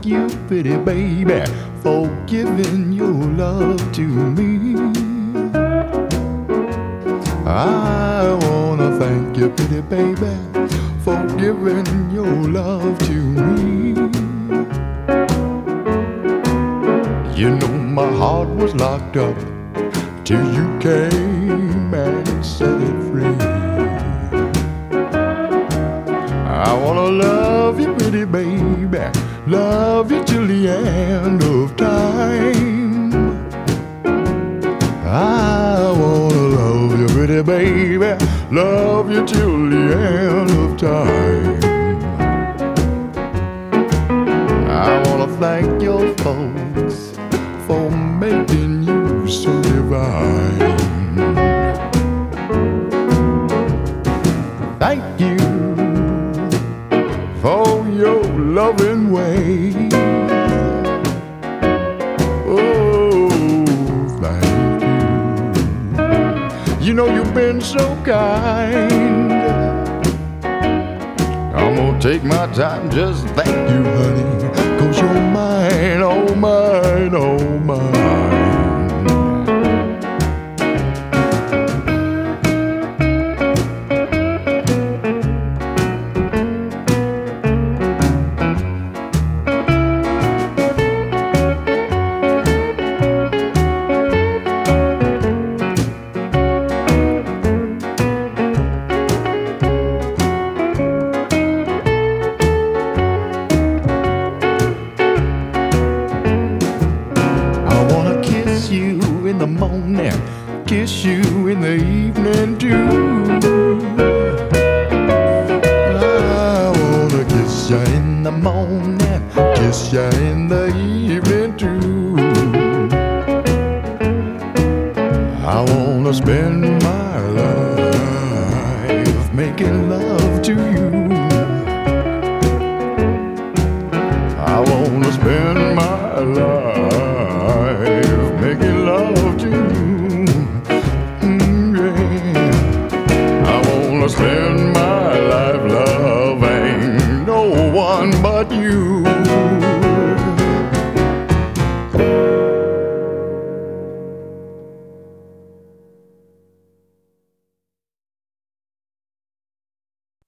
thank you, pretty baby, for giving your love to me. I wanna thank you, pretty baby, for giving your love to me. You know my heart was locked up till you came and set it free. I wanna love you, pretty baby, love you till the end of time. I wanna love you, pretty baby, love you till the end of time. I wanna thank your folks for making you so divine. Thank you for your loving way. Oh, thank you. You know you've been so kind. I'm gonna take my time, just thank you, honey, 'cause you're mine, oh mine, oh mine. In the morning, kiss you in the evening too. I wanna kiss you in the morning, kiss you in the evening too. I wanna spend my life making love to you. I wanna spend my life making love to you. Yeah. I wanna spend my life loving no one but you.